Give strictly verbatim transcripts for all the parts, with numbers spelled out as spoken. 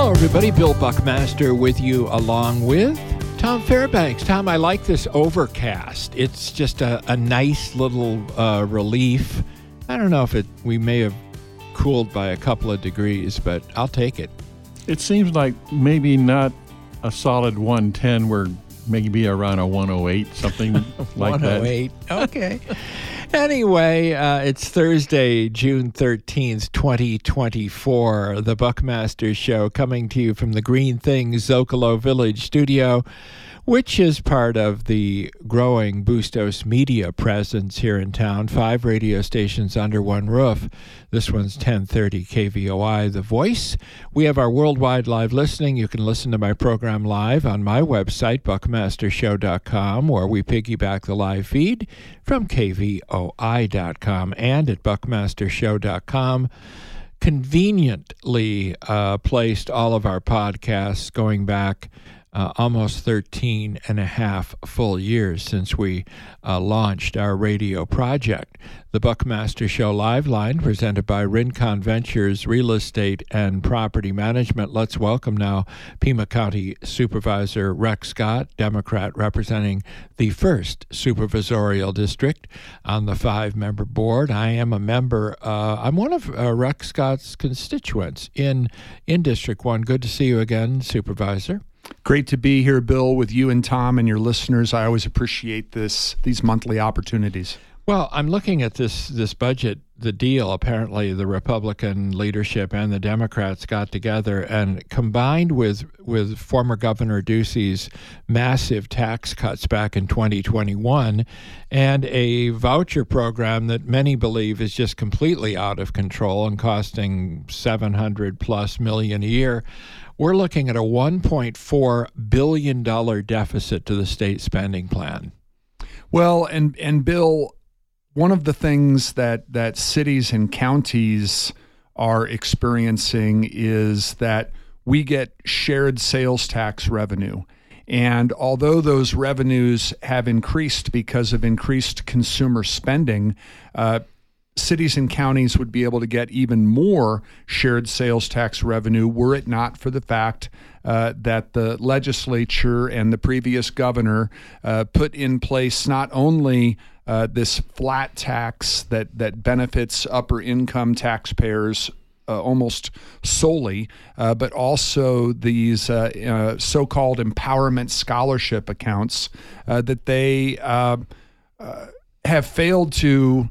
Hello, everybody. Bill Buckmaster with you along with Tom Fairbanks. Tom, I like this overcast. It's just a, a nice little uh, relief. I don't know if it we may have cooled by a couple of degrees, but I'll take it. It seems like maybe not a solid one ten. We're maybe around a one oh eight, something like that. one oh eight. Okay. Anyway, uh, it's Thursday, June thirteenth, twenty twenty-four. The Buckmaster Show coming to you from the Green Things Zocalo Village studio, which is part of the growing Bustos Media presence here in town. Five radio stations under one roof. This one's ten thirty K V O I, The Voice. We have our worldwide live listening. You can listen to my program live on my website, buckmaster show dot com, where we piggyback the live feed from K V O I dot com and at buckmaster show dot com. Conveniently uh, placed all of our podcasts going back Uh, almost thirteen and a half full years since we uh, launched our radio project. The Buckmaster Show Live Line, presented by Rincon Ventures Real Estate and Property Management. Let's welcome now Pima County Supervisor Rex Scott, Democrat representing the first Supervisorial District on the five-member board. I am a member. Uh, I'm one of uh, Rex Scott's constituents in, in District one. Good to see you again, Supervisor. Great to be here, Bill, with you and Tom and your listeners. I always appreciate this these monthly opportunities. Well, I'm looking at this this budget, the deal. Apparently, the Republican leadership and the Democrats got together and combined with with former Governor Ducey's massive tax cuts back in twenty twenty-one and a voucher program that many believe is just completely out of control and costing seven hundred plus million a year. We're looking at a one point four billion dollars deficit to the state spending plan. Well, and and Bill, one of the things that, that cities and counties are experiencing is that we get shared sales tax revenue. And although those revenues have increased because of increased consumer spending, uh, cities and counties would be able to get even more shared sales tax revenue were it not for the fact uh, that the legislature and the previous governor uh, put in place not only uh, this flat tax that, that benefits upper income taxpayers uh, almost solely, uh, but also these uh, uh, so-called empowerment scholarship accounts uh, that they uh, uh, have failed to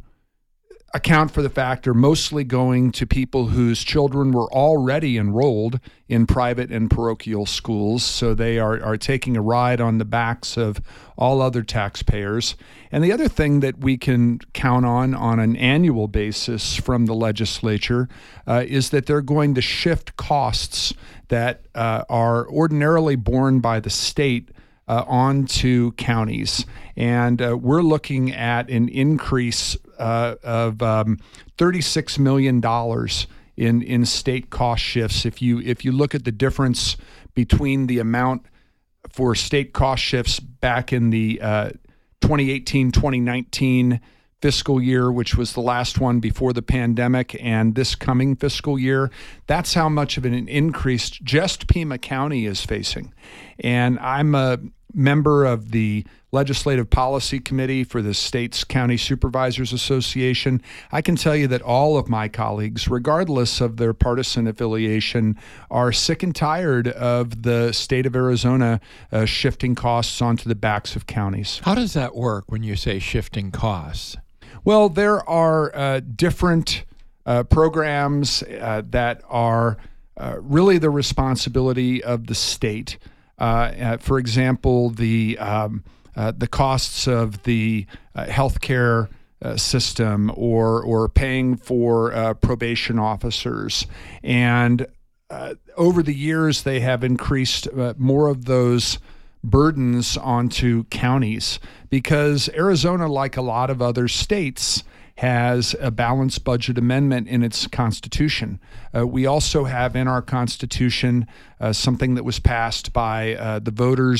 account for the fact are mostly going to people whose children were already enrolled in private and parochial schools. So they are, are taking a ride on the backs of all other taxpayers. And the other thing that we can count on on an annual basis from the legislature uh, is that they're going to shift costs that uh, are ordinarily borne by the state Uh, on to counties. And uh, we're looking at an increase uh, of um, thirty-six million dollars in, in state cost shifts. If you if you look at the difference between the amount for state cost shifts back in the uh, twenty eighteen twenty nineteen fiscal year, which was the last one before the pandemic, and this coming fiscal year, that's how much of an increase just Pima County is facing. And I'm a member of the Legislative Policy Committee for the state's County Supervisors Association. I can tell you that all of my colleagues, regardless of their partisan affiliation, are sick and tired of the state of Arizona uh, shifting costs onto the backs of counties. How does that work when you say shifting costs? Well, there are uh, different uh, programs uh, that are uh, really the responsibility of the state. Uh, uh, for example, the um, uh, the costs of the uh, healthcare uh, system, or or paying for uh, probation officers, and uh, over the years they have increased uh, more of those burdens onto counties because Arizona, like a lot of other states, has a balanced budget amendment in its constitution. Uh, we also have in our constitution uh, something that was passed by uh, the voters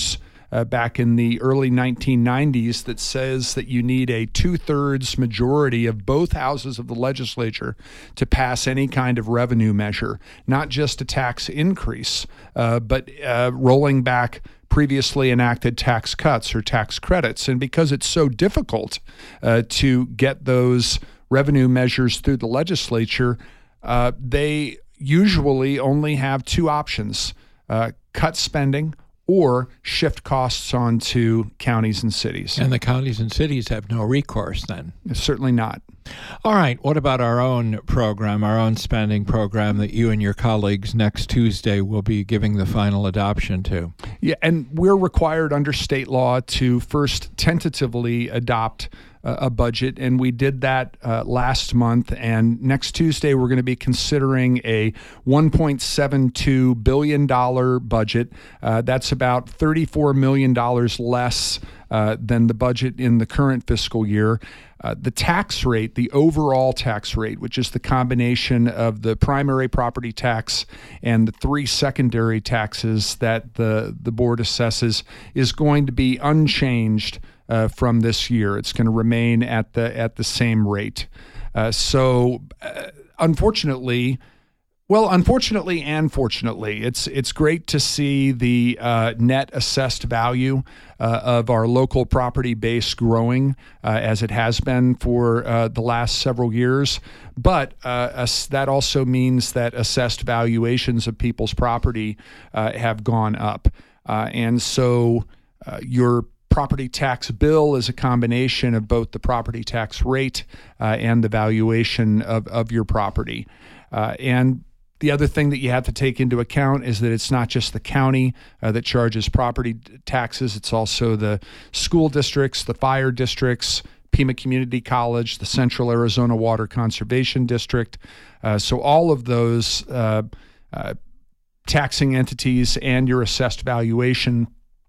uh, back in the early nineteen nineties that says that you need a two-thirds majority of both houses of the legislature to pass any kind of revenue measure, not just a tax increase, uh, but uh, rolling back previously enacted tax cuts or tax credits. And because it's so difficult uh, to get those revenue measures through the legislature, uh, they usually only have two options, uh, cut spending or shift costs onto counties and cities. And the counties and cities have no recourse then? Certainly not. All right. What about our own program, our own spending program that you and your colleagues next Tuesday will be giving the final adoption to? Yeah, and we're required under state law to first tentatively adopt a budget, and we did that uh, last month. And next Tuesday, we're going to be considering a one point seven two billion dollars budget. Uh, that's about thirty-four million dollars less uh, than the budget in the current fiscal year. Uh, the tax rate, the overall tax rate, which is the combination of the primary property tax and the three secondary taxes that the, the board assesses, is going to be unchanged Uh, from this year. It's going to remain at the at the same rate. Uh, so, uh, unfortunately, well, unfortunately and fortunately, it's it's great to see the uh, net assessed value uh, of our local property base growing uh, as it has been for uh, the last several years. But uh, as, that also means that assessed valuations of people's property uh, have gone up, uh, and so uh, your property tax bill is a combination of both the property tax rate uh, and the valuation of, of your property. Uh, and the other thing that you have to take into account is that it's not just the county uh, that charges property taxes. It's also the school districts, the fire districts, Pima Community College, the Central Arizona Water Conservation District. Uh, so all of those uh, uh, taxing entities and your assessed valuation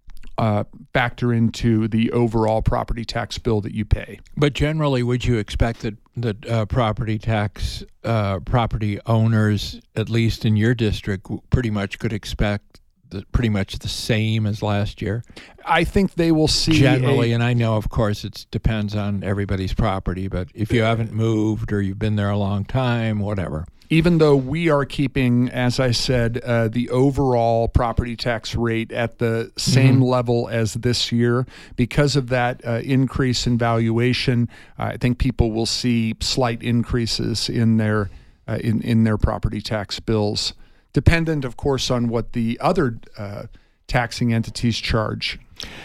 Uh, factor into the overall property tax bill that you pay. But generally, would you expect that that uh, property tax uh, property owners, at least in your district, pretty much could expect the, pretty much the same as last year? I think they will see generally, a, and I know, of course, it depends on everybody's property. But if you haven't moved or you've been there a long time, whatever. Even though we are keeping, as I said, uh, the overall property tax rate at the same mm-hmm. level as this year, because of that uh, increase in valuation, uh, I think people will see slight increases in their uh, in in their property tax bills, dependent, of course, on what the other uh, taxing entities charge.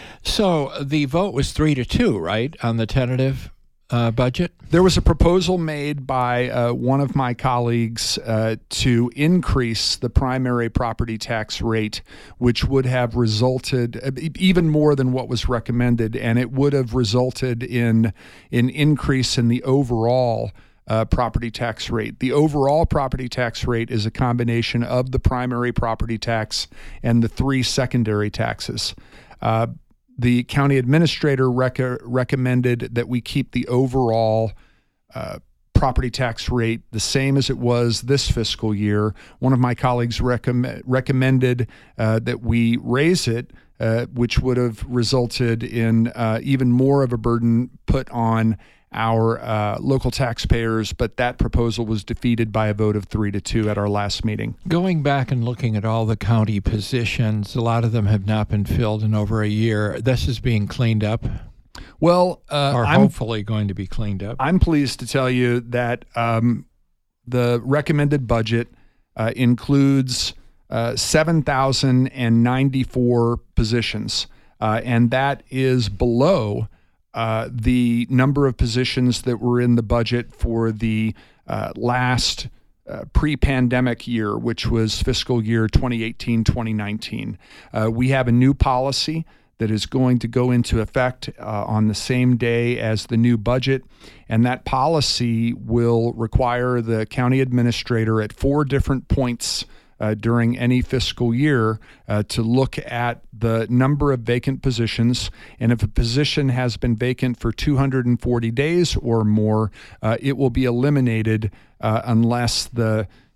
So the vote was three to two, right, on the tentative Uh, budget? There was a proposal made by uh, one of my colleagues uh, to increase the primary property tax rate, which would have resulted uh, even more than what was recommended, and it would have resulted in an increase in the overall uh, property tax rate. The overall property tax rate is a combination of the primary property tax and the three secondary taxes. Uh, The county administrator rec- recommended that we keep the overall uh, property tax rate the same as it was this fiscal year. One of my colleagues recomm- recommended uh, that we raise it, uh, which would have resulted in uh, even more of a burden put on our uh, local taxpayers, but that proposal was defeated by a vote of three to two at our last meeting. Going back and looking at all the county positions, a lot of them have not been filled in over a year. This is being cleaned up? Well, uh, or I'm, hopefully going to be cleaned up. I'm pleased to tell you that um, the recommended budget uh, includes uh, seven thousand ninety-four positions, uh, and that is below Uh, the number of positions that were in the budget for the uh, last uh, pre-pandemic year, which was fiscal year twenty eighteen twenty nineteen. Uh, we have a new policy that is going to go into effect uh, on the same day as the new budget, and that policy will require the county administrator at four different points Uh, during any fiscal year uh, to look at the number of vacant positions. And if a position has been vacant for two hundred forty days or more, uh, it will be eliminated uh, unless the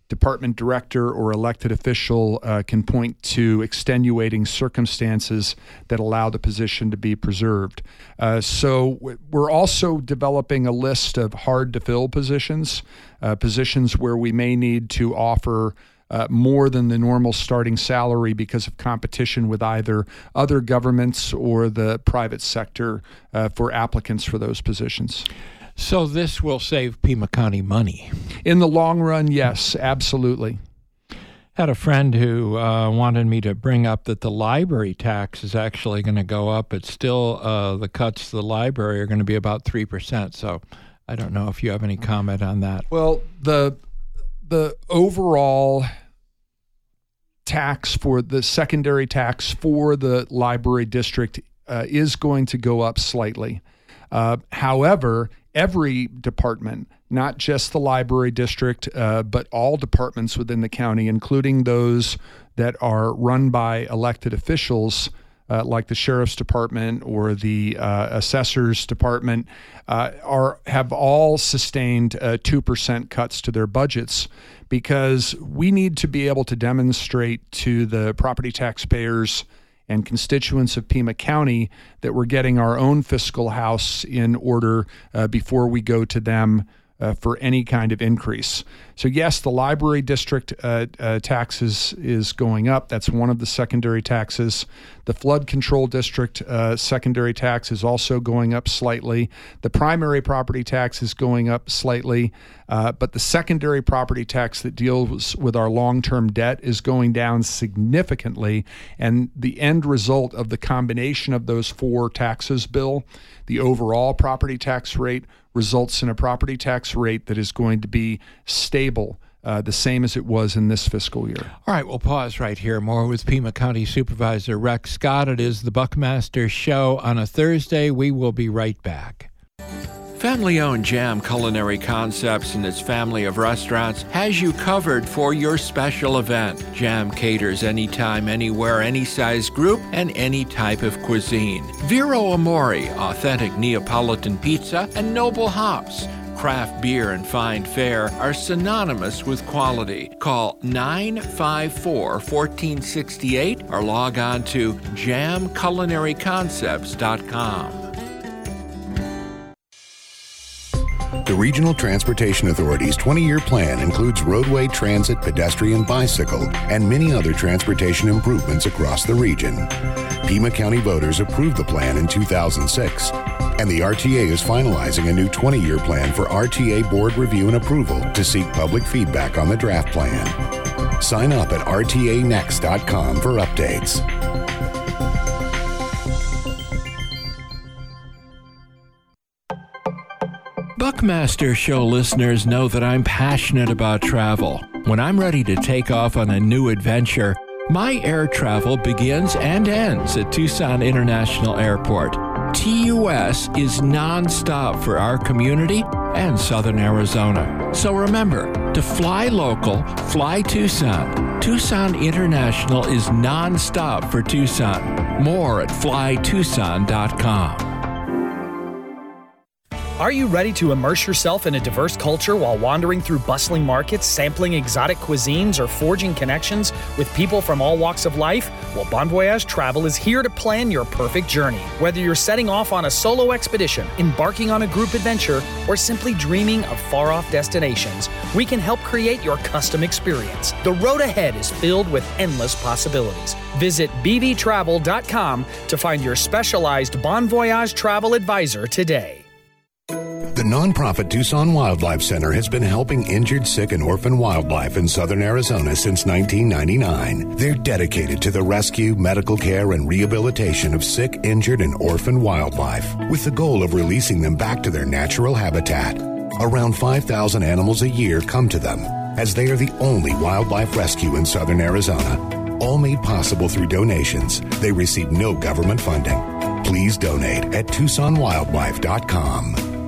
department director or elected official uh, can point to extenuating circumstances that allow the position to be preserved. Uh, so we're also developing a list of hard-to-fill positions, uh, positions where we may need to offer uh, more than the normal starting salary because of competition with either other governments or the private sector uh, for applicants for those positions. So this will save Pima County money. In the long run, yes, absolutely. Had a friend who uh, wanted me to bring up that the library tax is actually going to go up. It's still, uh, the cuts to the library are going to be about three percent. So I don't know if you have any comment on that. Well, the the overall tax for the secondary tax for the library district uh, is going to go up slightly. Uh, however, every department, not just the library district, uh, but all departments within the county, including those that are run by elected officials, uh, like the sheriff's department or the uh, assessor's department, uh, are have all sustained uh, two percent cuts to their budgets, because we need to be able to demonstrate to the property taxpayers and constituents of Pima County that we're getting our own fiscal house in order uh, before we go to them uh, for any kind of increase. So yes, the library district uh, uh, taxes is going up. That's one of the secondary taxes. The flood control district uh, secondary tax is also going up slightly. The primary property tax is going up slightly, uh, but the secondary property tax that deals with our long-term debt is going down significantly. And the end result of the combination of those four taxes, Bill, the overall property tax rate results in a property tax rate that is going to be stable, uh, the same as it was in this fiscal year. All right, we'll pause right here. More with Pima County Supervisor Rex Scott. It is the Buckmaster Show on a Thursday. We will be right back. Family-owned Jam Culinary Concepts and its family of restaurants has you covered for your special event. Jam caters anytime, anywhere, any size group, and any type of cuisine. Vero Amore, authentic Neapolitan pizza, and Noble Hops. Craft beer and fine fare are synonymous with quality. Call nine five four, one four six eight or log on to jam culinary concepts dot com. The Regional Transportation Authority's twenty-year plan includes roadway, transit, pedestrian, bicycle, and many other transportation improvements across the region. Pima County voters approved the plan in two thousand six, and the R T A is finalizing a new twenty-year plan for R T A board review and approval to seek public feedback on the draft plan. Sign up at R T A next dot com for updates. Buckmaster Show listeners know that I'm passionate about travel. When I'm ready to take off on a new adventure, my air travel begins and ends at Tucson International Airport. T U S is nonstop for our community and Southern Arizona. So remember, to fly local, fly Tucson. Tucson International is nonstop for Tucson. More at fly tucson dot com. Are you ready to immerse yourself in a diverse culture while wandering through bustling markets, sampling exotic cuisines, or forging connections with people from all walks of life? Well, Bon Voyage Travel is here to plan your perfect journey. Whether you're setting off on a solo expedition, embarking on a group adventure, or simply dreaming of far-off destinations, we can help create your custom experience. The road ahead is filled with endless possibilities. Visit b v travel dot com to find your specialized Bon Voyage travel advisor today. The nonprofit Tucson Wildlife Center has been helping injured, sick, and orphan wildlife in southern Arizona since nineteen ninety-nine. They're dedicated to the rescue, medical care, and rehabilitation of sick, injured, and orphan wildlife, with the goal of releasing them back to their natural habitat. Around five thousand animals a year come to them, as they are the only wildlife rescue in southern Arizona. All made possible through donations. They receive no government funding. Please donate at tucson wildlife dot com.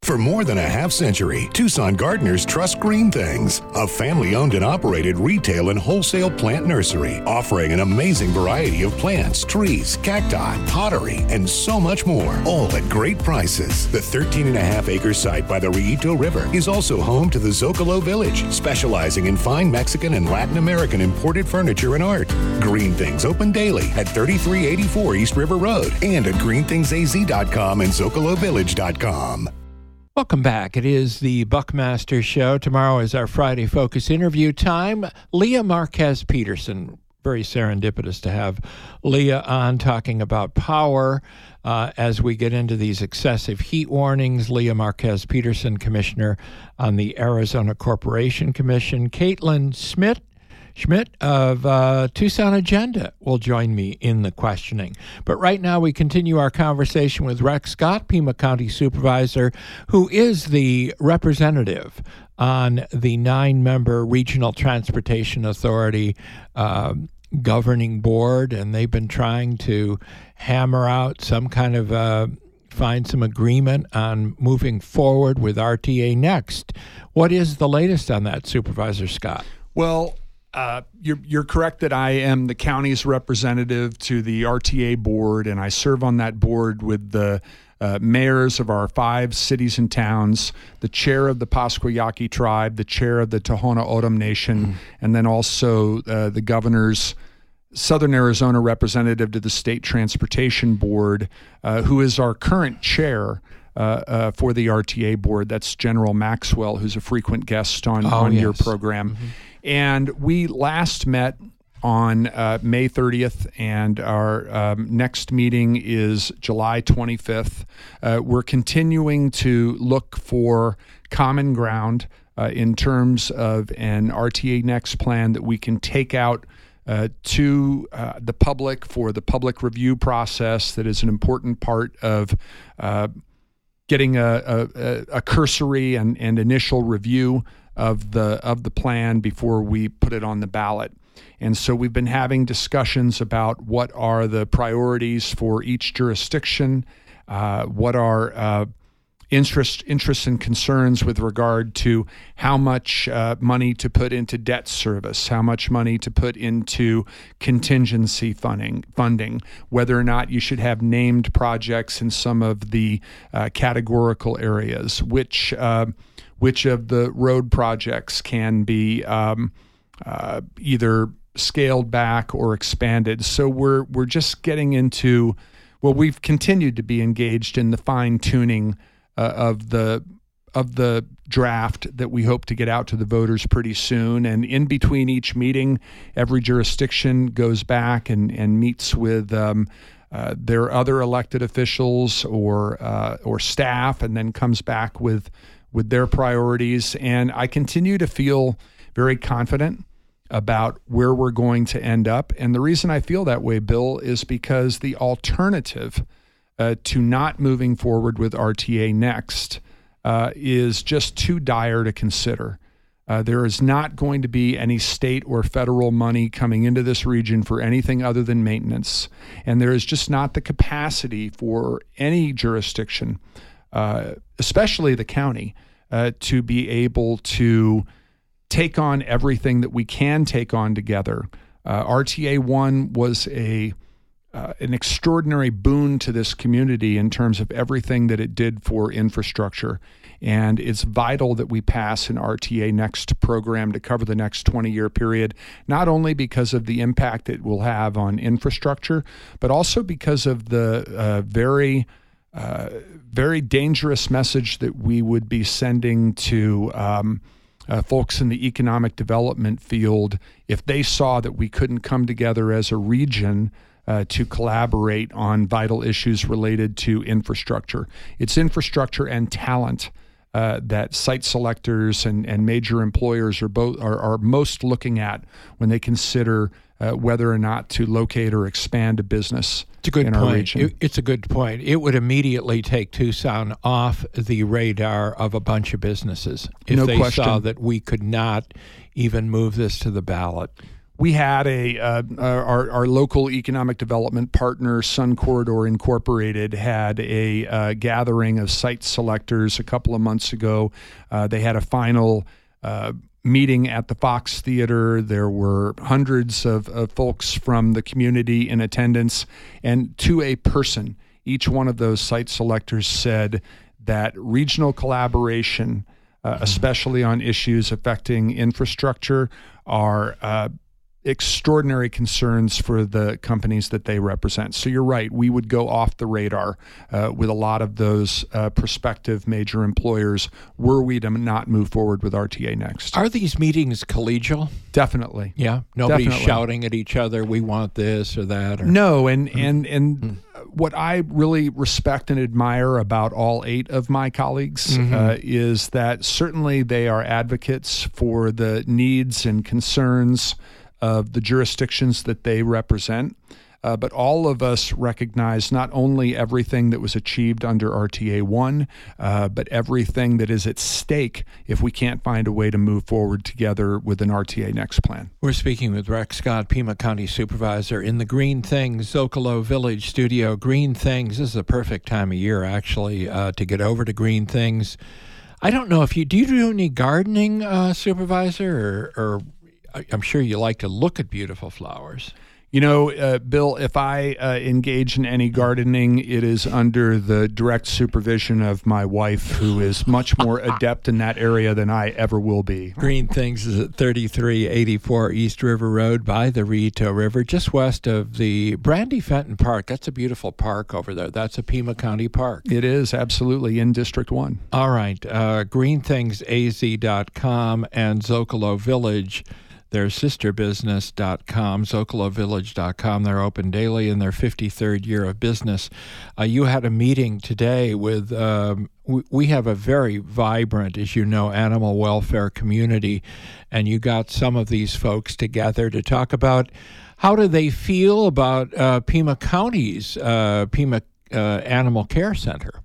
For more than a half century, Tucson gardeners trust Green Things, a family-owned and operated retail and wholesale plant nursery offering an amazing variety of plants, trees, cacti, pottery, and so much more, all at great prices. The thirteen and a half acre site by the Rillito River is also home to the Zocalo Village, specializing in fine Mexican and Latin American imported furniture and art. Green Things open daily at thirty-three eighty-four East River Road and at green things a z dot com and zocalo village dot com. Welcome back. It is the Buckmaster Show. Tomorrow is our Friday Focus interview time. Leah Marquez Peterson. Very serendipitous to have Leah on talking about power uh, as we get into these excessive heat warnings. Leah Marquez Peterson, Commissioner on the Arizona Corporation Commission. Caitlin Schmidt. Schmidt of uh, Tucson Agenda will join me in the questioning. But right now we continue our conversation with Rex Scott, Pima County Supervisor, who is the representative on the nine-member Regional Transportation Authority uh, governing board, and they've been trying to hammer out some kind of uh, find some agreement on moving forward with R T A Next. What is the latest on that, Supervisor Scott? Well, Uh, you're, you're correct that I am the county's representative to the R T A board, and I serve on that board with the uh, mayors of our five cities and towns, the chair of the Pascua Yaqui tribe, the chair of the Tohono O'odham Nation, mm-hmm. and then also uh, the governor's Southern Arizona representative to the State Transportation Board, uh, who is our current chair Uh, uh, for the R T A board. That's General Maxwell, who's a frequent guest on, oh, on yes. your program. Mm-hmm. And we last met on uh, May thirtieth, and our um, next meeting is July twenty-fifth. Uh, we're continuing to look for common ground uh, in terms of an R T A Next plan that we can take out Uh, to uh, the public for the public review process. That is an important part of uh, getting a, a, a cursory and, and initial review of the of the plan before we put it on the ballot. And so we've been having discussions about what are the priorities for each jurisdiction, uh, what are uh, interest, interests and concerns with regard to how much uh, money to put into debt service, how much money to put into contingency funding, funding, whether or not you should have named projects in some of the uh, categorical areas, which uh, which of the road projects can be um, uh, either scaled back or expanded. So we're we're just getting into, well, we've continued to be engaged in the fine tuning Uh, of the of the draft that we hope to get out to the voters pretty soon. And in between each meeting, every jurisdiction goes back and, and meets with um, uh, their other elected officials or uh, or staff, and then comes back with with their priorities. And I continue to feel very confident about where we're going to end up. And the reason I feel that way, Bill, is because the alternative Uh, to not moving forward with R T A Next uh, is just too dire to consider. Uh, there is not going to be any state or federal money coming into this region for anything other than maintenance. And there is just not the capacity for any jurisdiction, uh, especially the county, uh, to be able to take on everything that we can take on together. Uh, R T A one was a Uh, an extraordinary boon to this community in terms of everything that it did for infrastructure. And it's vital that we pass an R T A Next program to cover the next twenty-year period, not only because of the impact it will have on infrastructure, but also because of the uh, very, uh, very dangerous message that we would be sending to um, uh, folks in the economic development field if they saw that we couldn't come together as a region Uh, to collaborate on vital issues related to infrastructure. It's infrastructure and talent uh, that site selectors and, and major employers are both are, are most looking at when they consider uh, whether or not to locate or expand a business it's a good in point. our region. It, it's a good point. It would immediately take Tucson off the radar of a bunch of businesses if No they question. saw that we could not even move this to the ballot. we had a uh, our our local economic development partner, Sun Corridor Incorporated, had a uh, gathering of site selectors a couple of months ago. Uh, they had a final uh, meeting at the Fox Theater. There were hundreds of, of folks from the community in attendance, and to a person, each one of those site selectors said that regional collaboration, uh, especially on issues affecting infrastructure, are uh, extraordinary concerns for the companies that they represent. So you're right, we would go off the radar uh, with a lot of those uh, prospective major employers were we to not move forward with R T A Next. Are these meetings collegial? Definitely. Yeah, nobody's Definitely. shouting at each other, we want this or that? Or... No, and, and, and mm. what I really respect and admire about all eight of my colleagues mm-hmm. uh, is that certainly they are advocates for the needs and concerns of the jurisdictions that they represent. Uh, but all of us recognize not only everything that was achieved under R T A one, uh, but everything that is at stake if we can't find a way to move forward together with an R T A Next plan. We're speaking with Rex Scott, Pima County Supervisor, in the Green Things Zocalo Village studio. Green Things, this is a perfect time of year, actually, uh, to get over to Green Things. I don't know if you, do you do any gardening, uh, Supervisor, or, or I'm sure you like to look at beautiful flowers. You know, uh, Bill, if I uh, engage in any gardening, it is under the direct supervision of my wife, who is much more adept in that area than I ever will be. Green Things is at thirty-three eighty-four East River Road by the Rito River, just west of the Brandy Fenton Park. That's a beautiful park over there. That's a Pima County park. It is, absolutely, in District one. All right. Uh, green things a z dot com and Zocalo Village, their sister business dot com, Zocalo Village dot com. They're open daily in their fifty-third year of business. Uh, you had a meeting today with, um, we, we have a very vibrant, as you know, animal welfare community, and you got some of these folks together to talk about how do they feel about uh, Pima County's uh, Pima uh, Animal Care Center.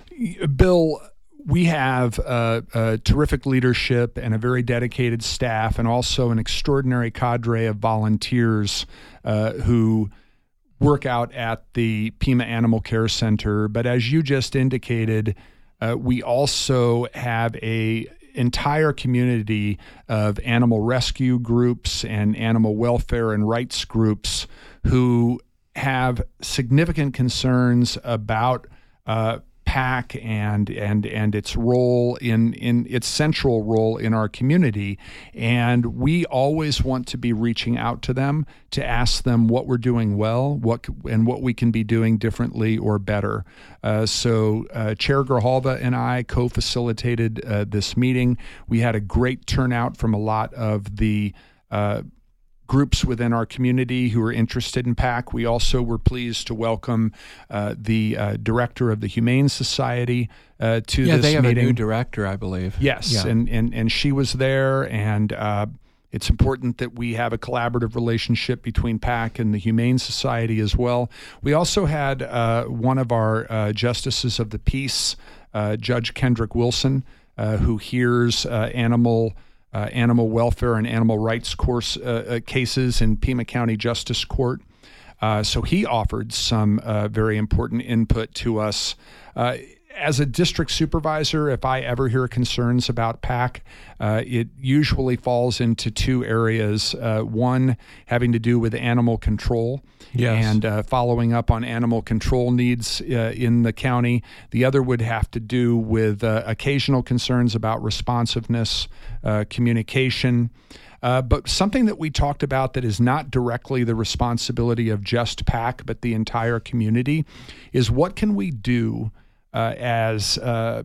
Bill, we have uh, a terrific leadership and a very dedicated staff, and also an extraordinary cadre of volunteers uh, who work out at the Pima Animal Care Center. But as you just indicated, uh, we also have a entire community of animal rescue groups and animal welfare and rights groups who have significant concerns about uh, PAC and and and its role in in its central role in our community, and we always want to be reaching out to them to ask them what we're doing well, what and what we can be doing differently or better. Uh, so uh, Chair Grijalva and I co-facilitated uh, this meeting. We had a great turnout from a lot of the uh, groups within our community who are interested in PAC. We also were pleased to welcome uh, the uh, director of the Humane Society uh, to yeah, this meeting. Yeah, they have a new director, I believe. Yes, yeah. and, and, and she was there, and uh, it's important that we have a collaborative relationship between PAC and the Humane Society as well. We also had uh, one of our uh, justices of the peace, uh, Judge Kendrick Wilson, uh, who hears uh, animal Uh, animal welfare and animal rights course uh, uh, cases in Pima County Justice Court. Uh, so he offered some uh, very important input to us. Uh, as a district supervisor, if I ever hear concerns about PAC, uh, it usually falls into two areas. Uh, one having to do with animal control. Yes. And uh, following up on animal control needs uh, in the county. The other would have to do with uh, occasional concerns about responsiveness, uh, communication. Uh, but something that we talked about that is not directly the responsibility of just PAC, but the entire community, is what can we do uh, as uh,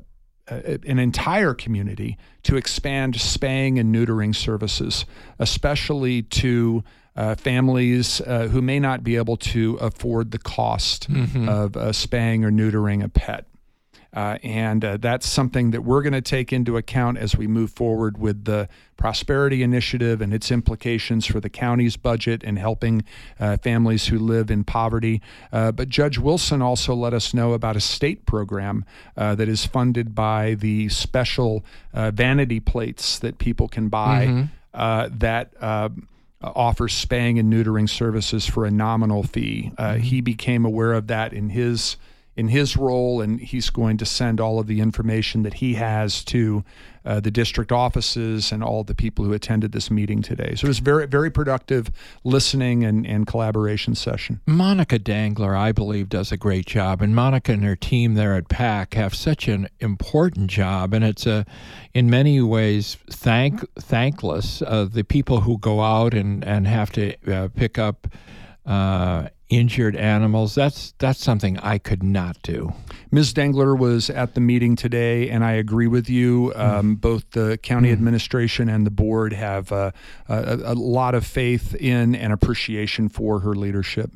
an entire community to expand spaying and neutering services, especially to Uh, families uh, who may not be able to afford the cost mm-hmm. of uh, spaying or neutering a pet. Uh, and uh, that's something that we're going to take into account as we move forward with the Prosperity Initiative and its implications for the county's budget and helping uh, families who live in poverty. Uh, but Judge Wilson also let us know about a state program uh, that is funded by the special uh, vanity plates that people can buy mm-hmm. uh, that uh, uh, offers spaying and neutering services for a nominal fee. Uh, mm-hmm. He became aware of that in his in his role, and he's going to send all of the information that he has to uh, the district offices and all the people who attended this meeting today. So it was very, very productive listening and, and collaboration session. Monica Dangler, I believe, does a great job, and Monica and her team there at PAC have such an important job, and it's a, in many ways, thank thankless. Uh, the people who go out and, and have to uh, pick up uh, injured animals, that's that's something I could not do. Miz Dangler was at the meeting today, and I agree with you. Um, mm. Both the county mm. administration and the board have uh, a, a lot of faith in and appreciation for her leadership.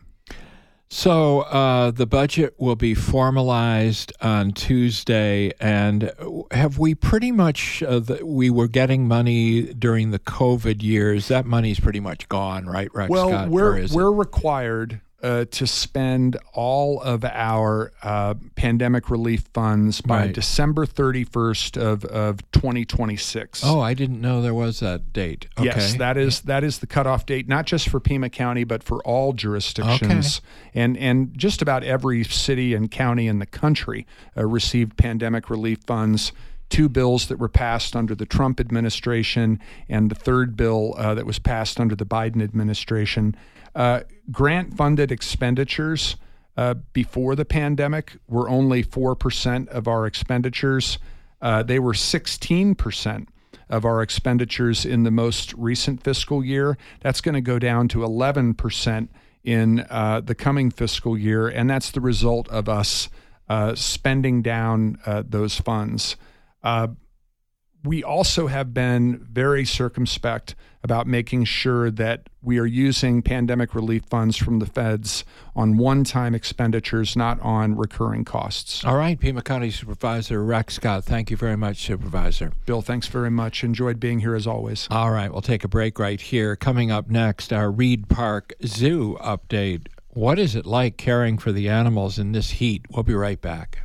So uh, the budget will be formalized on Tuesday, and have we pretty much, uh, the, we were getting money during the COVID years. That money's pretty much gone, right, Rex well, Scott? we're, we're required Uh, to spend all of our uh, pandemic relief funds by right. December thirty-first of, of twenty twenty-six. Oh, I didn't know there was that date. Okay. Yes, that is that is the cutoff date, not just for Pima County, but for all jurisdictions. Okay. And and just about every city and county in the country uh, received pandemic relief funds. Two bills that were passed under the Trump administration and the third bill uh, that was passed under the Biden administration. Uh, grant-funded expenditures uh, before the pandemic were only four percent of our expenditures. Uh, they were sixteen percent of our expenditures in the most recent fiscal year. That's going to go down to eleven percent in uh, the coming fiscal year, and that's the result of us uh, spending down uh, those funds. Uh, we also have been very circumspect about making sure that we are using pandemic relief funds from the feds on one-time expenditures, not on recurring costs. All right, Pima County Supervisor Rex Scott, thank you very much, Supervisor. Bill, thanks very much. Enjoyed being here as always. All right, we'll take a break right here. Coming up next, our Reed Park Zoo update. What is it like caring for the animals in this heat? We'll be right back.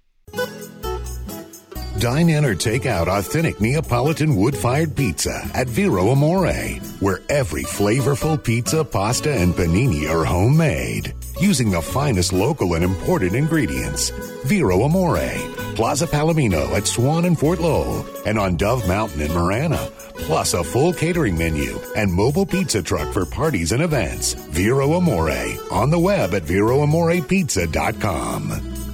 Dine in or take out authentic Neapolitan wood-fired pizza at Vero Amore, where every flavorful pizza, pasta, and panini are homemade, using the finest local and imported ingredients. Vero Amore, Plaza Palomino at Swan and Fort Lowell, and on Dove Mountain in Marana, plus a full catering menu and mobile pizza truck for parties and events. Vero Amore, on the web at vero amore pizza dot com.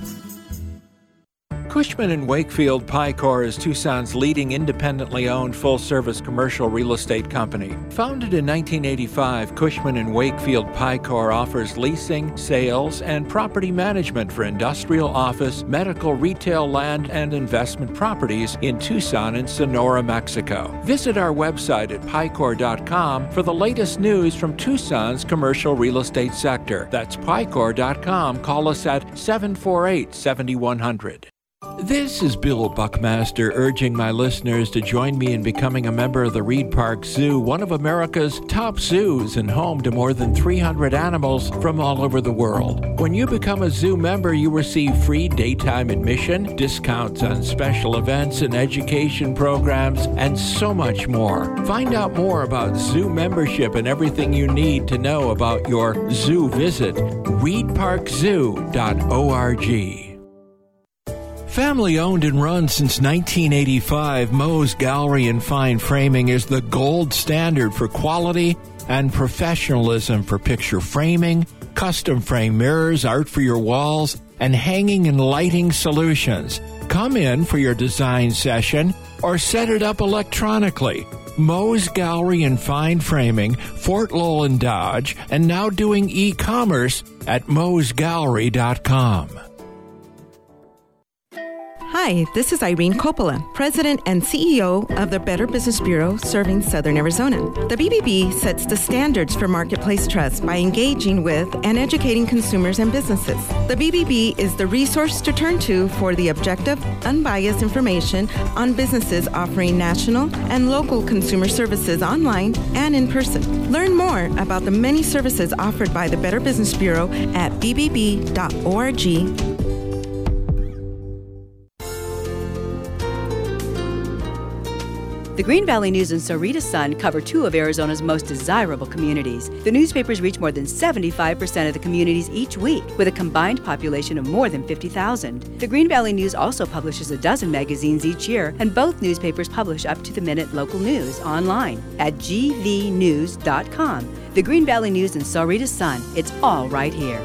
Cushman and Wakefield Picor is Tucson's leading independently owned full-service commercial real estate company. Founded in nineteen eighty-five, Cushman and Wakefield Picor offers leasing, sales, and property management for industrial, office, medical, retail, land, and investment properties in Tucson and Sonora, Mexico. Visit our website at picor dot com for the latest news from Tucson's commercial real estate sector. That's picor dot com. Call us at seven four eight, seven one zero zero. This is Bill Buckmaster urging my listeners to join me in becoming a member of the Reed Park Zoo, one of America's top zoos and home to more than three hundred animals from all over the world. When you become a zoo member, you receive free daytime admission, discounts on special events and education programs, and so much more. Find out more about zoo membership and everything you need to know about your zoo visit. reed park zoo dot org. Family owned and run since nineteen eighty-five, Moe's Gallery and Fine Framing is the gold standard for quality and professionalism for picture framing, custom frame mirrors, art for your walls, and hanging and lighting solutions. Come in for your design session or set it up electronically. Moe's Gallery and Fine Framing, Fort Lowell and Dodge, and now doing e-commerce at moes gallery dot com. Hi, this is Irene Coppola, President and C E O of the Better Business Bureau serving Southern Arizona. The B B B sets the standards for marketplace trust by engaging with and educating consumers and businesses. The B B B is the resource to turn to for the objective, unbiased information on businesses offering national and local consumer services online and in person. Learn more about the many services offered by the Better Business Bureau at b b b dot org. The Green Valley News and Sarita Sun cover two of Arizona's most desirable communities. The newspapers reach more than seventy-five percent of the communities each week, with a combined population of more than fifty thousand. The Green Valley News also publishes a dozen magazines each year, and both newspapers publish up-to-the-minute local news online at g v news dot com. The Green Valley News and Sarita Sun, it's all right here.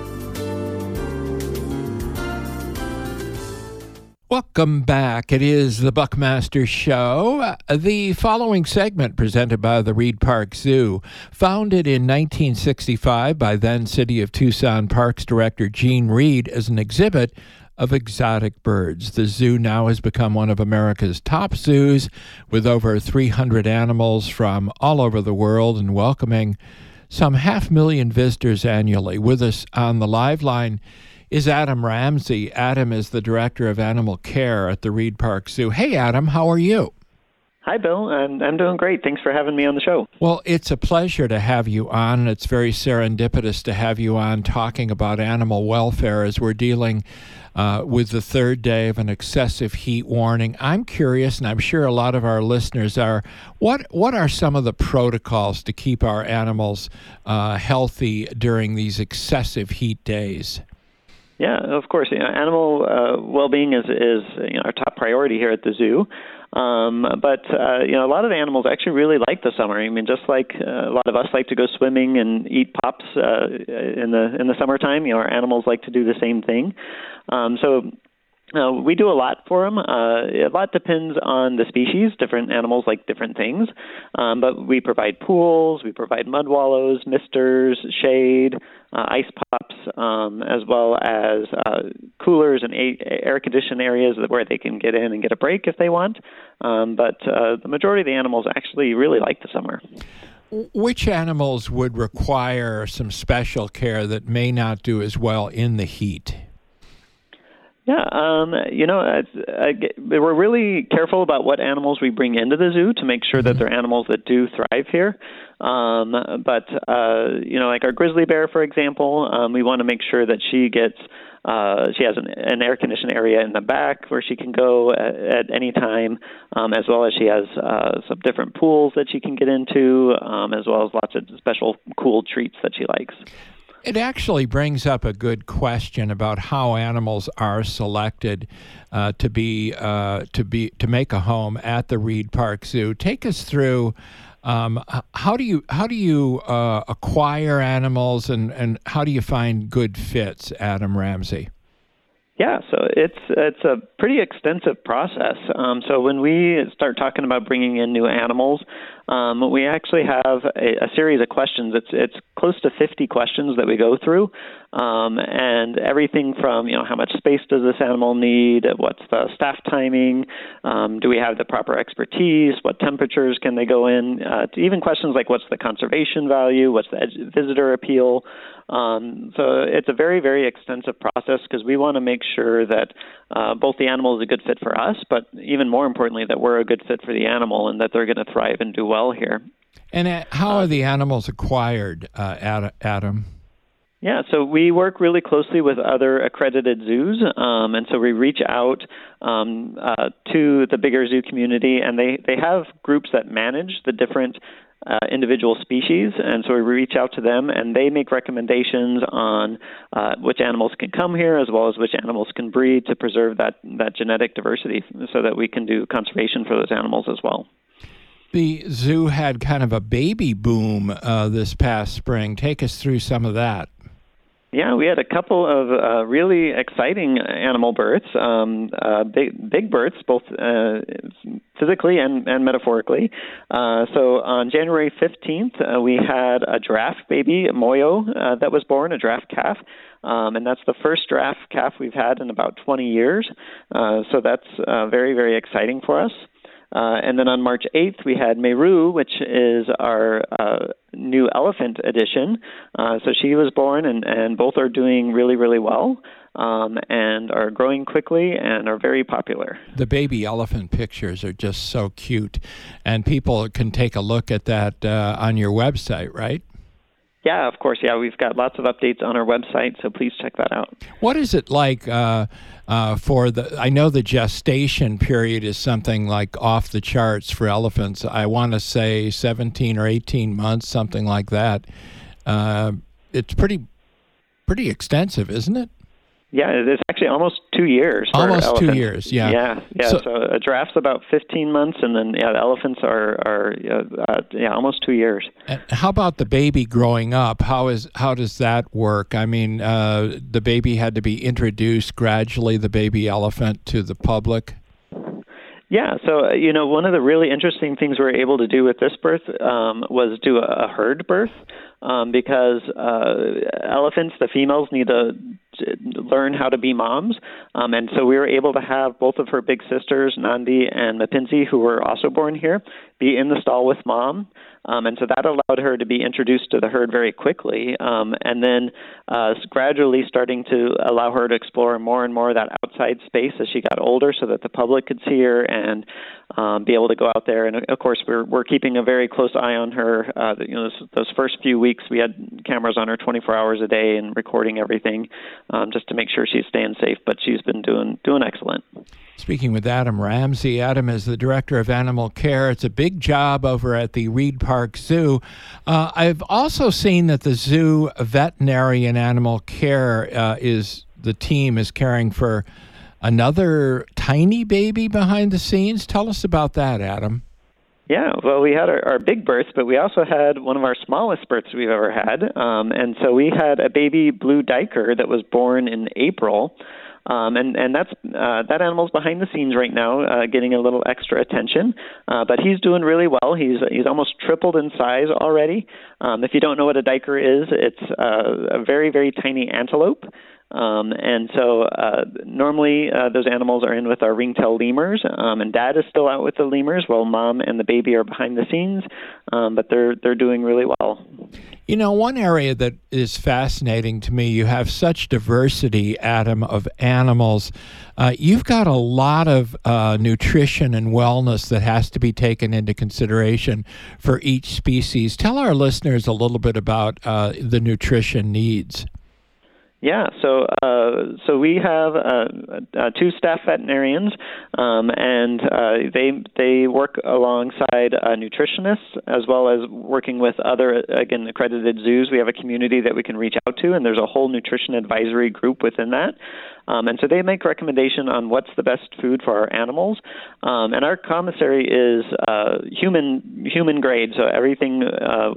Welcome back. It is the Buckmaster Show. Uh, the following segment presented by the Reed Park Zoo, founded in nineteen sixty-five by then City of Tucson Parks Director Gene Reed as an exhibit of exotic birds. The zoo now has become one of America's top zoos with over three hundred animals from all over the world and welcoming some half million visitors annually. With us on the live line is Adam Ramsey. Adam is the Director of Animal Care at the Reed Park Zoo. Hey, Adam, how are you? Hi, Bill. I'm, I'm doing great. Thanks for having me on the show. Well, it's a pleasure to have you on. It's very serendipitous to have you on talking about animal welfare as we're dealing uh, with the third day of an excessive heat warning. I'm curious, and I'm sure a lot of our listeners are, what what are some of the protocols to keep our animals uh, healthy during these excessive heat days? Yeah, of course. You know, animal uh, well-being is is you know, our top priority here at the zoo. Um, but uh, you know, a lot of animals actually really like the summer. I mean, just like uh, a lot of us like to go swimming and eat pops uh, in the in the summertime, you know, our animals like to do the same thing. Um, so. Uh, we do a lot for them. Uh, a lot depends on the species. Different animals like different things. Um, but we provide pools, we provide mud wallows, misters, shade, uh, ice pops, um, as well as uh, coolers and a- air-conditioned areas where they can get in and get a break if they want. Um, but uh, the majority of the animals actually really like the summer. Which animals would require some special care that may not do as well in the heat? Yeah, um, you know, I, I, we're really careful about what animals we bring into the zoo to make sure that they're animals that do thrive here. Um, but, uh, you know, like our grizzly bear, for example, um, we want to make sure that she gets, uh, she has an, an air-conditioned area in the back where she can go at, at any time, um, as well as she has uh, some different pools that she can get into, um, as well as lots of special cool treats that she likes. It actually brings up a good question about how animals are selected uh, to be uh, to be to make a home at the Reed Park Zoo. Take us through um, how do you how do you uh, acquire animals and, and how do you find good fits, Adam Ramsey? Yeah, so it's it's a pretty extensive process. Um, so when we start talking about bringing in new animals, um, we actually have a, a series of questions. It's it's close to fifty questions that we go through, um, and everything from you know how much space does this animal need, what's the staff timing, um, do we have the proper expertise, what temperatures can they go in, uh, to even questions like what's the conservation value, what's the ed- visitor appeal. Um, so it's a very, very extensive process because we want to make sure that uh, both the animal is a good fit for us, but even more importantly, that we're a good fit for the animal and that they're going to thrive and do well here. And uh, how are the animals acquired, uh, Adam? Yeah, so we work really closely with other accredited zoos, um, and so we reach out um, uh, to the bigger zoo community, and they, they have groups that manage the different Uh, individual species, and so we reach out to them, and they make recommendations on uh, which animals can come here, as well as which animals can breed to preserve that, that genetic diversity so that we can do conservation for those animals as well. The zoo had kind of a baby boom uh, this past spring. Take us through some of that. Yeah, we had a couple of uh, really exciting animal births, um, uh, big, big births, both uh, physically and, and metaphorically. Uh, so on January fifteenth, uh, we had a giraffe baby, Moyo, uh, that was born, a giraffe calf. Um, and that's the first giraffe calf we've had in about twenty years. Uh, so that's uh, very, very exciting for us. Uh, and then on March eighth, we had Meru, which is our uh, new elephant edition. Uh, so she was born, and, and both are doing really, really well um, and are growing quickly and are very popular. The baby elephant pictures are just so cute, and people can take a look at that uh, on your website, right? Yeah, of course. Yeah, we've got lots of updates on our website, so please check that out. What is it like uh, uh, for the, I know the gestation period is something like off the charts for elephants. I want to say seventeen or eighteen months, something like that. Uh, it's pretty, pretty extensive, isn't it? Yeah, it's actually almost two years. For almost elephants. two years, yeah. Yeah, yeah. So, so a giraffe's about fifteen months, and then yeah, the elephants are are uh, yeah almost two years. And how about the baby growing up? How is how does that work? I mean, uh, the baby had to be introduced gradually, the baby elephant, to the public. Yeah, so uh, you know, one of the really interesting things we were able to do with this birth um, was do a, a herd birth. Um, because uh, elephants, the females, need to learn how to be moms. Um, and so we were able to have both of her big sisters, Nandi and Mapinzi, who were also born here, be in the stall with mom. Um, and so that allowed her to be introduced to the herd very quickly, um, and then uh, gradually starting to allow her to explore more and more of that outside space as she got older so that the public could see her and um, be able to go out there. And, of course, we're we're keeping a very close eye on her. Uh, you know, those, those first few weeks, we had cameras on her twenty-four hours a day and recording everything um, just to make sure she's staying safe. But she's been doing doing excellent. Speaking with Adam Ramsey. Adam is the Director of Animal Care. It's a big job over at the Reed Park Zoo. Uh, I've also seen that the zoo veterinary and animal care uh, is, the team is caring for another tiny baby behind the scenes. Tell us about that, Adam. Yeah, well, we had our, our big births, but we also had one of our smallest births we've ever had. Um, and so we had a baby blue duiker that was born in April. Um, and, and that's uh, that animal's behind the scenes right now, uh, getting a little extra attention. Uh, but he's doing really well. He's he's almost tripled in size already. Um, if you don't know what a duiker is, it's uh, a very, very tiny antelope. Um, and so uh, normally uh, those animals are in with our ringtail lemurs, um, and Dad is still out with the lemurs while Mom and the baby are behind the scenes, um, but they're they're doing really well. You know, one area that is fascinating to me, you have such diversity, Adam, of animals. Uh, you've got a lot of uh, nutrition and wellness that has to be taken into consideration for each species. Tell our listeners a little bit about uh, the nutrition needs. Yeah, so uh, so we have uh, uh, two staff veterinarians, um, and uh, they they work alongside uh, nutritionists as well as working with other, again, accredited zoos. We have a community that we can reach out to, and there's a whole nutrition advisory group within that. Um, and so they make recommendation on what's the best food for our animals. Um, and our commissary is uh, human human grade, so everything, uh,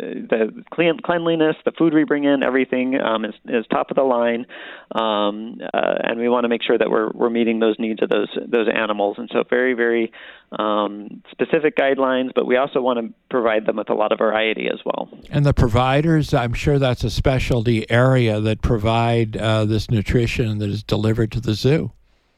the clean, cleanliness, the food we bring in, everything um, is, is top of the line. Um, uh, and we want to make sure that we're we're meeting those needs of those those animals. And so very, very um, specific guidelines, but we also want to provide them with a lot of variety as well. And the providers, I'm sure that's a specialty area that provide uh, this nutrition that is delivered to the zoo.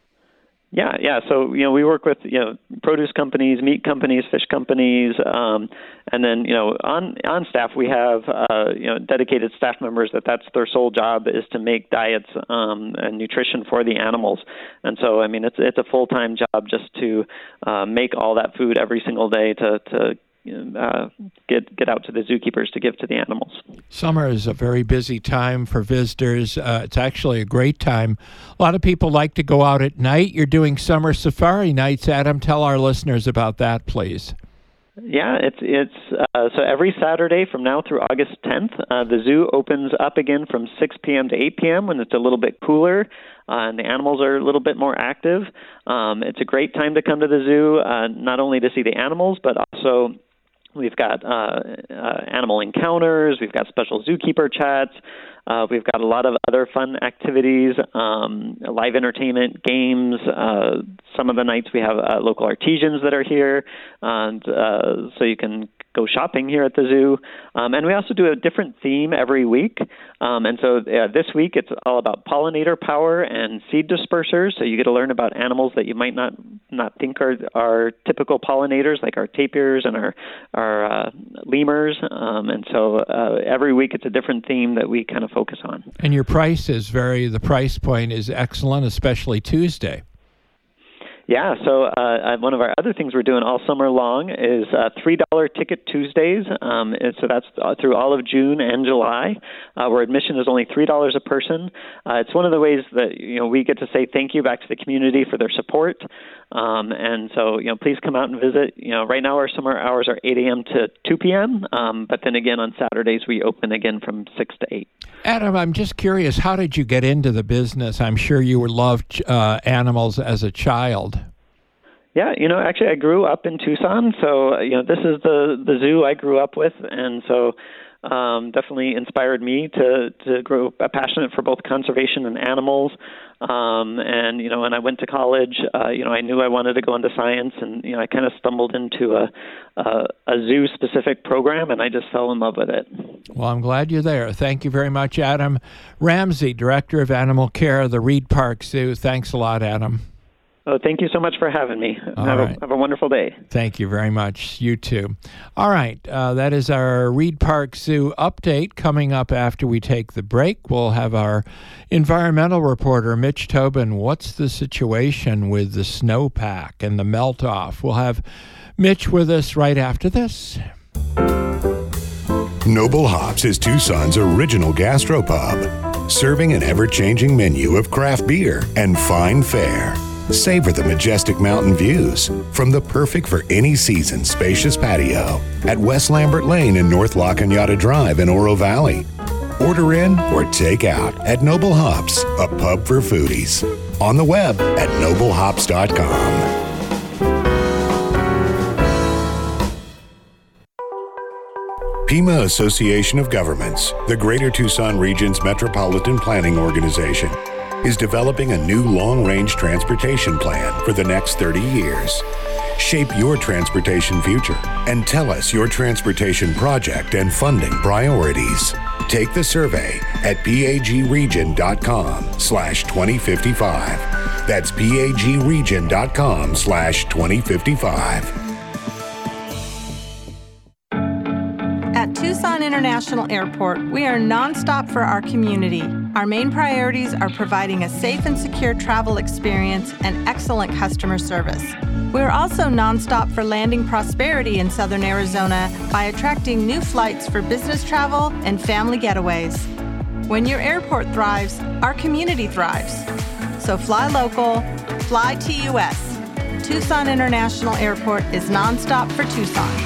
Yeah, yeah. So, you know, we work with, you know, produce companies, meat companies, fish companies, um, and then, you know, on on staff we have, uh, you know, dedicated staff members that that's their sole job is to make diets um, and nutrition for the animals. And so, I mean, it's it's a full-time job just to uh, make all that food every single day to to Uh, get get out to the zookeepers to give to the animals. Summer is a very busy time for visitors. Uh, it's actually a great time. A lot of people like to go out at night. You're doing summer safari nights, Adam. Tell our listeners about that, please. Yeah, it's it's uh, so every Saturday from now through August tenth, uh, the zoo opens up again from six p.m. to eight p.m. when it's a little bit cooler uh, and the animals are a little bit more active. Um, it's a great time to come to the zoo, uh, not only to see the animals, but also we've got uh, uh, animal encounters, we've got special zookeeper chats, uh, we've got a lot of other fun activities, um, live entertainment, games. Uh, some of the nights we have uh, local artisans that are here, and uh, so you can go shopping here at the zoo. Um, and we also do a different theme every week. Um, and so uh, this week it's all about pollinator power and seed dispersers. So you get to learn about animals that you might not not think are, are typical pollinators, like our tapirs and our, our uh, lemurs. Um, and so uh, every week it's a different theme that we kind of focus on. And your price is very, the price point is excellent, especially Tuesday. Yeah, so uh, one of our other things we're doing all summer long is uh, three dollar Ticket Tuesdays. Um, and so that's through all of June and July, uh, where admission is only three dollars a person. Uh, it's one of the ways that you know we get to say thank you back to the community for their support. Um, and so, you know, please come out and visit. You know, right now our summer hours are eight a.m. to two p.m., um, but then again on Saturdays we open again from six to eight. Adam, I'm just curious, how did you get into the business? I'm sure you loved uh, animals as a child. Yeah, you know, actually I grew up in Tucson, so, you know, this is the, the zoo I grew up with, and so um, definitely inspired me to, to grow passionate for both conservation and animals. Um, and, you know, when I went to college, uh, you know, I knew I wanted to go into science, and, you know, I kind of stumbled into a, a, a zoo-specific program, and I just fell in love with it. Well, I'm glad you're there. Thank you very much, Adam Ramsey, Director of Animal Care, the Reed Park Zoo. Thanks a lot, Adam. Oh, thank you so much for having me. Have, right. a, have a wonderful day. Thank you very much. You too. All right. Uh, that is our Reed Park Zoo update. Coming up after we take the break, we'll have our environmental reporter, Mitch Tobin. What's the situation with the snowpack and the melt-off? We'll have Mitch with us right after this. Noble Hops is Tucson's original gastropub, serving an ever-changing menu of craft beer and fine fare. Savor the majestic mountain views from the perfect for any season spacious patio at West Lambert Lane and North La Cañada Drive in Oro Valley. Order in or take out at Noble Hops, a pub for foodies. On the web at noble hops dot com. Pima Association of Governments, the Greater Tucson Region's metropolitan planning organization, is developing a new long-range transportation plan for the next thirty years. Shape your transportation future and tell us your transportation project and funding priorities. Take the survey at pagregion.com slash 2055. That's pagregion.com slash 2055. At Tucson International Airport, we are nonstop for our community. Our main priorities are providing a safe and secure travel experience and excellent customer service. We are also nonstop for landing prosperity in Southern Arizona by attracting new flights for business travel and family getaways. When your airport thrives, our community thrives. So fly local, fly T U S. Tucson International Airport is nonstop for Tucson.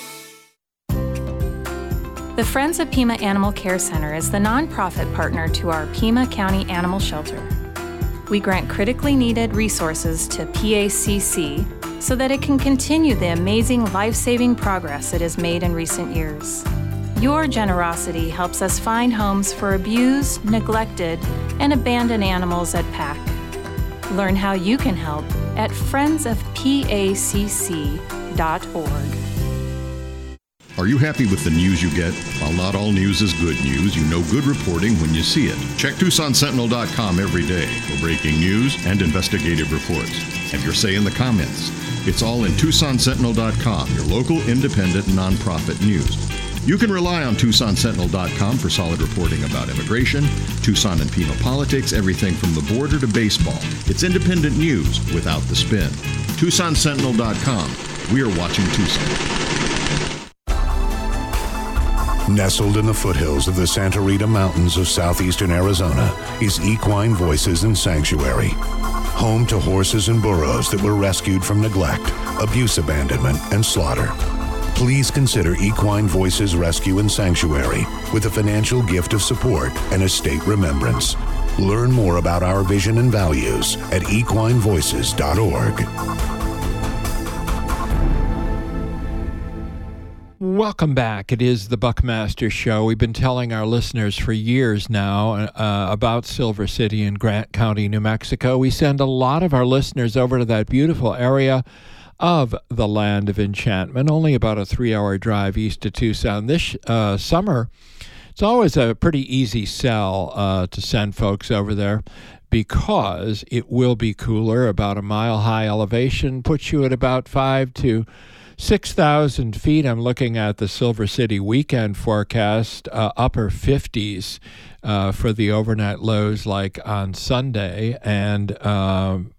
The Friends of Pima Animal Care Center is the nonprofit partner to our Pima County Animal Shelter. We grant critically needed resources to P A C C so that it can continue the amazing life-saving progress it has made in recent years. Your generosity helps us find homes for abused, neglected, and abandoned animals at P A C. Learn how you can help at friends of P A C C dot org. Are you happy with the news you get? While not all news is good news, you know good reporting when you see it. Check Tucson Sentinel dot com every day for breaking news and investigative reports. Have your say in the comments. It's all in Tucson Sentinel dot com, your local independent nonprofit news. You can rely on Tucson Sentinel dot com for solid reporting about immigration, Tucson and Pima politics, everything from the border to baseball. It's independent news without the spin. Tucson Sentinel dot com. We are watching Tucson. Nestled in the foothills of the Santa Rita Mountains of southeastern Arizona is Equine Voices and Sanctuary. Home to horses and burros that were rescued from neglect, abuse, abandonment, and slaughter. Please consider Equine Voices Rescue and Sanctuary with a financial gift of support and a state remembrance. Learn more about our vision and values at equine voices dot org. Welcome back. It is the Buckmaster Show. We've been telling our listeners for years now uh, about Silver City in Grant County, New Mexico. We send a lot of our listeners over to that beautiful area of the Land of Enchantment, only about a three-hour drive east of Tucson. This uh, summer, it's always a pretty easy sell uh, to send folks over there because it will be cooler. About a mile-high elevation puts you at about five to six thousand feet. I'm looking at the Silver City weekend forecast, uh, upper fifties uh, for the overnight lows like on Sunday, and uh,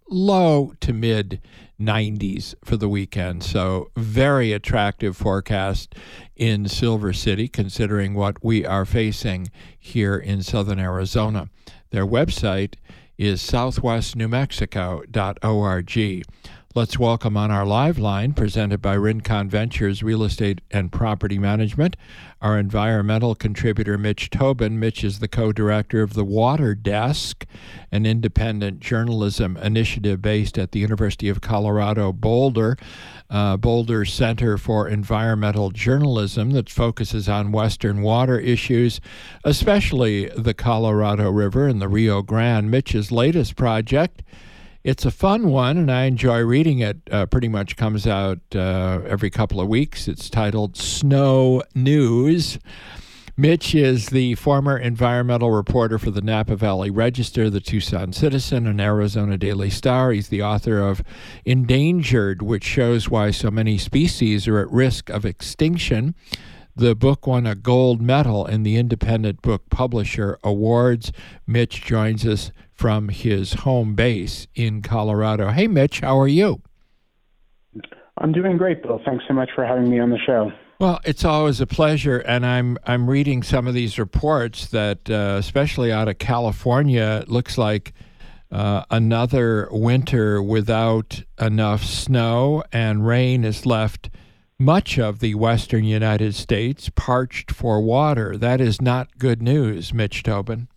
low to mid nineties for the weekend. So very attractive forecast in Silver City, considering what we are facing here in southern Arizona. Their website is southwest new mexico dot org. Let's welcome on our live line, presented by Rincon Ventures Real Estate and Property Management, our environmental contributor, Mitch Tobin. Mitch is the co-director of the Water Desk, an independent journalism initiative based at the University of Colorado Boulder, uh, Boulder Center for Environmental Journalism that focuses on Western water issues, especially the Colorado River and the Rio Grande. Mitch's latest project, it's a fun one, and I enjoy reading it. Uh, pretty much comes out uh, every couple of weeks. It's titled Snow News. Mitch is the former environmental reporter for the Napa Valley Register, the Tucson Citizen, and Arizona Daily Star. He's the author of Endangered, which shows why so many species are at risk of extinction. The book won a gold medal in the Independent Book Publisher Awards. Mitch joins us from his home base in Colorado. Hey, Mitch, how are you? I'm doing great, Bill. Thanks so much for having me on the show. Well, it's always a pleasure, and I'm I'm reading some of these reports that, uh, especially out of California, it looks like uh, another winter without enough snow, and rain has left much of the western United States parched for water. That is not good news, Mitch Tobin.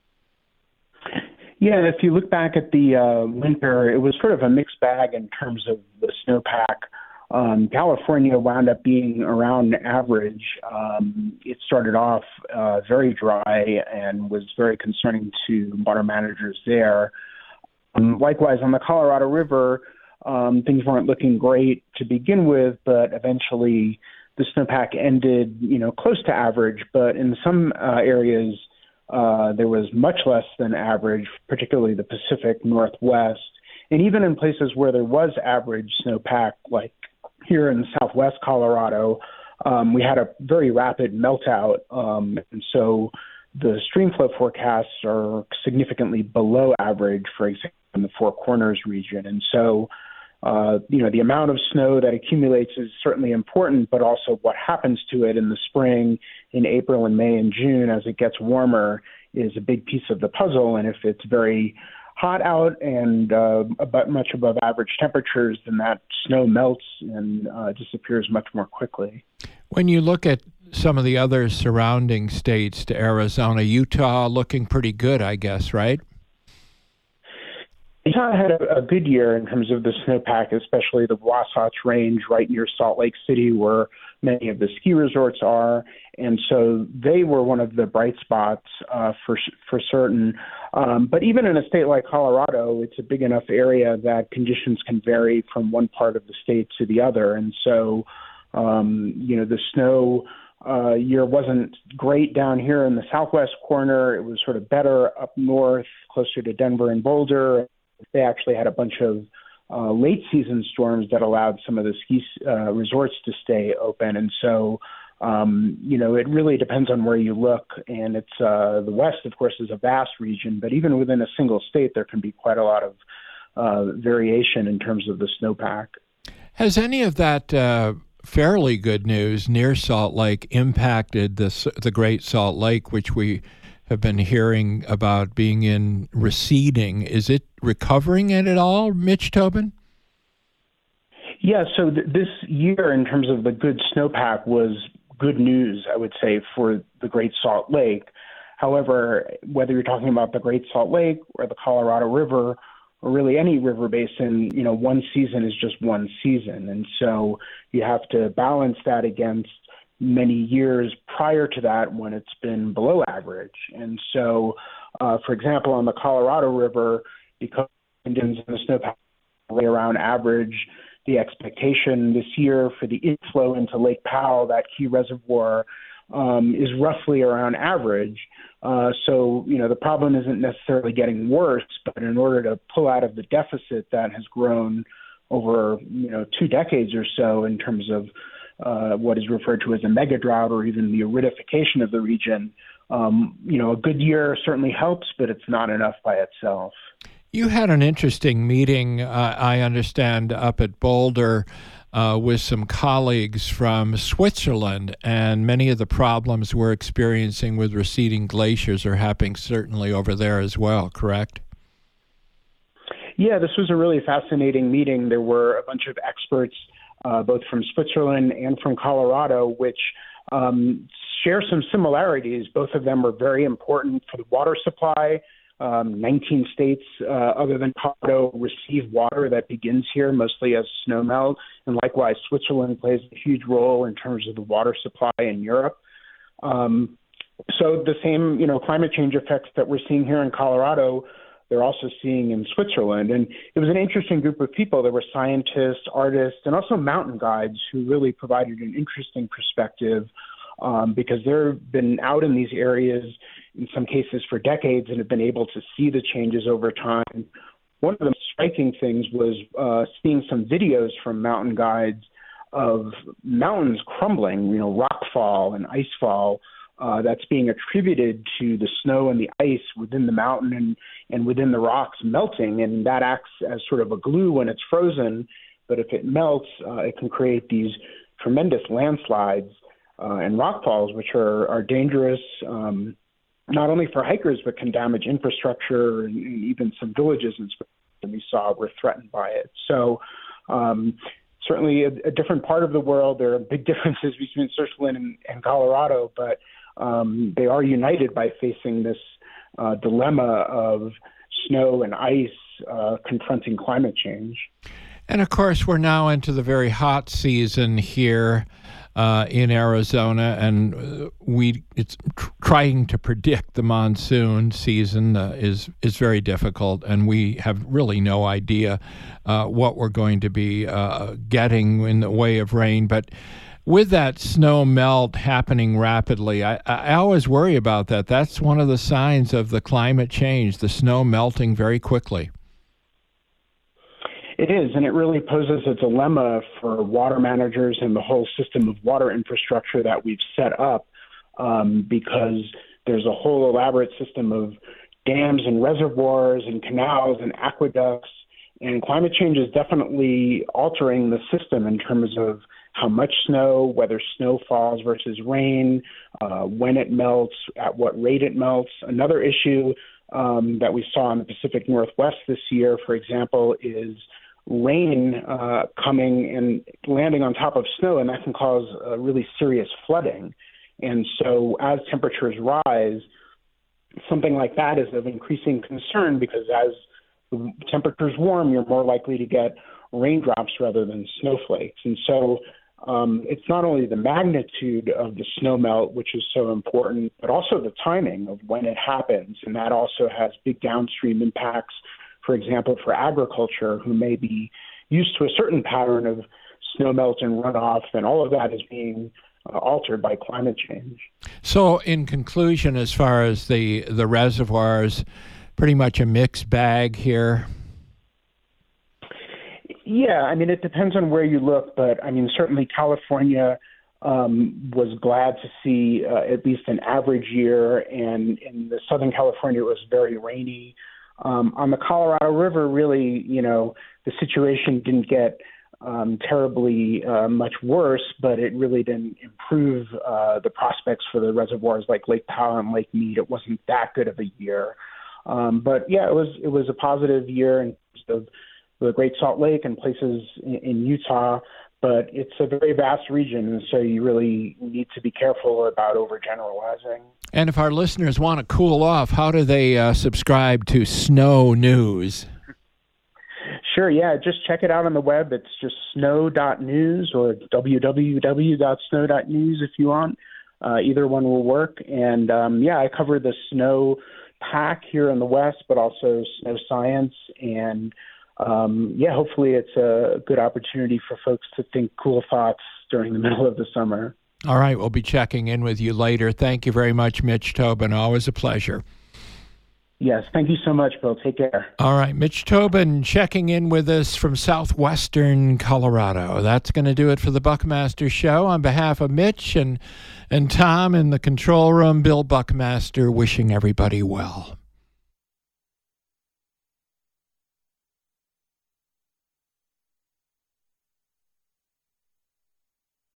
Yeah, if you look back at the uh, winter, it was sort of a mixed bag in terms of the snowpack. Um, California wound up being around average. Um, it started off uh, very dry and was very concerning to water managers there. Um, likewise, on the Colorado River, um, things weren't looking great to begin with, but eventually the snowpack ended, you know, close to average. But in some uh, areas, Uh, there was much less than average, particularly the Pacific Northwest. And even in places where there was average snowpack, like here in southwest Colorado, um, we had a very rapid meltout. Um, and so the stream flow forecasts are significantly below average, for example, in the Four Corners region. And so, uh, you know, the amount of snow that accumulates is certainly important, but also what happens to it in the spring, in April and May and June as it gets warmer is a big piece of the puzzle. And if it's very hot out and uh, about much above average temperatures, then that snow melts and uh, disappears much more quickly. When you look at some of the other surrounding states to Arizona, Utah looking pretty good, I guess, right? Utah had a, a good year in terms of the snowpack, especially the Wasatch Range right near Salt Lake City, where many of the ski resorts are. And so they were one of the bright spots uh, for for certain. Um, but even in a state like Colorado, it's a big enough area that conditions can vary from one part of the state to the other. And so, um, you know, the snow uh, year wasn't great down here in the southwest corner. It was sort of better up north, closer to Denver and Boulder. They actually had a bunch of uh, late season storms that allowed some of the ski uh, resorts to stay open. And so, um, you know, it really depends on where you look. And it's uh, the West, of course, is a vast region, but even within a single state, there can be quite a lot of uh, variation in terms of the snowpack. Has any of that uh, fairly good news near Salt Lake impacted the the Great Salt Lake, which we have been hearing about being in receding? Is it recovering it at all, Mitch Tobin? Yeah, so th- this year in terms of the good snowpack was good news, I would say, for the Great Salt Lake. However, whether you're talking about the Great Salt Lake or the Colorado River or really any river basin, you know, one season is just one season. And so you have to balance that against many years prior to that when it's been below average. And so, uh, for example, on the Colorado River, because conditions in the snowpack are around average, the expectation this year for the inflow into Lake Powell, that key reservoir, um, is roughly around average. Uh, so, you know, the problem isn't necessarily getting worse, but in order to pull out of the deficit that has grown over, you know, two decades or so in terms of uh, what is referred to as a mega drought or even the aridification of the region, um, you know, a good year certainly helps, but it's not enough by itself. You had an interesting meeting, uh, I understand, up at Boulder uh, with some colleagues from Switzerland, and many of the problems we're experiencing with receding glaciers are happening certainly over there as well, correct? Yeah, this was a really fascinating meeting. There were a bunch of experts, uh, both from Switzerland and from Colorado, which um, share some similarities. Both of them are very important for the water supply. Um, nineteen states, uh, other than Colorado, receive water that begins here, mostly as snowmelt. And likewise, Switzerland plays a huge role in terms of the water supply in Europe. Um, so the same, you know, climate change effects that we're seeing here in Colorado, they're also seeing in Switzerland. And it was an interesting group of people. There were scientists, artists, and also mountain guides who really provided an interesting perspective um, because they've been out in these areas in some cases for decades and have been able to see the changes over time. One of the striking things was uh, seeing some videos from mountain guides of mountains crumbling, you know, rock fall and ice fall uh, that's being attributed to the snow and the ice within the mountain and, and within the rocks melting. And that acts as sort of a glue when it's frozen. But if it melts, uh, it can create these tremendous landslides uh, and rock falls, which are, are dangerous, um, not only for hikers, but can damage infrastructure, and, and even some villages and we saw were threatened by it. So um, certainly a, a different part of the world. There are big differences between Switzerland and, and Colorado, but um, they are united by facing this uh, dilemma of snow and ice uh, confronting climate change. And of course, we're now into the very hot season here Uh, in Arizona, and uh, we it's tr- trying to predict the monsoon season uh, is is very difficult, and we have really no idea uh, what we're going to be uh, getting in the way of rain. But with that snow melt happening rapidly, I, I always worry about that. That's one of the signs of the climate change, the snow melting very quickly. It is, and it really poses a dilemma for water managers and the whole system of water infrastructure that we've set up um, because there's a whole elaborate system of dams and reservoirs and canals and aqueducts, and climate change is definitely altering the system in terms of how much snow, whether snow falls versus rain, uh, when it melts, at what rate it melts. Another issue um, that we saw in the Pacific Northwest this year, for example, is rain uh, coming and landing on top of snow, and that can cause uh, really serious flooding. And so as temperatures rise, something like that is of increasing concern because as the temperatures warm, you're more likely to get raindrops rather than snowflakes. And so um, it's not only the magnitude of the snowmelt, which is so important, but also the timing of when it happens. And that also has big downstream impacts, for example, for agriculture, who may be used to a certain pattern of snowmelt and runoff, and all of that is being uh, altered by climate change. So in conclusion, as far as the, the reservoirs, pretty much a mixed bag here? Yeah, I mean, it depends on where you look, but I mean, certainly California um, was glad to see uh, at least an average year, and in the Southern California, it was very rainy. Um, on the Colorado River, really, you know, the situation didn't get um, terribly uh, much worse, but it really didn't improve uh, the prospects for the reservoirs like Lake Powell and Lake Mead. It wasn't that good of a year. Um, but yeah, it was it was a positive year in terms of the Great Salt Lake and places in, in Utah, but it's a very vast region, and so you really need to be careful about overgeneralizing. And if our listeners want to cool off, how do they uh, subscribe to Snow News? Sure, yeah, just check it out on the web. It's just snow dot news or w w w dot snow dot news if you want. Uh, either one will work. And um, yeah, I cover the snow pack here in the West, but also snow science. And um, yeah, hopefully it's a good opportunity for folks to think cool thoughts during the middle of the summer. All right, we'll be checking in with you later. Thank you very much, Mitch Tobin. Always a pleasure. Yes, thank you so much, Bill. Take care. All right, Mitch Tobin checking in with us from southwestern Colorado. That's going to do it for the Buckmaster Show. On behalf of Mitch and, and Tom in the control room, Bill Buckmaster wishing everybody well.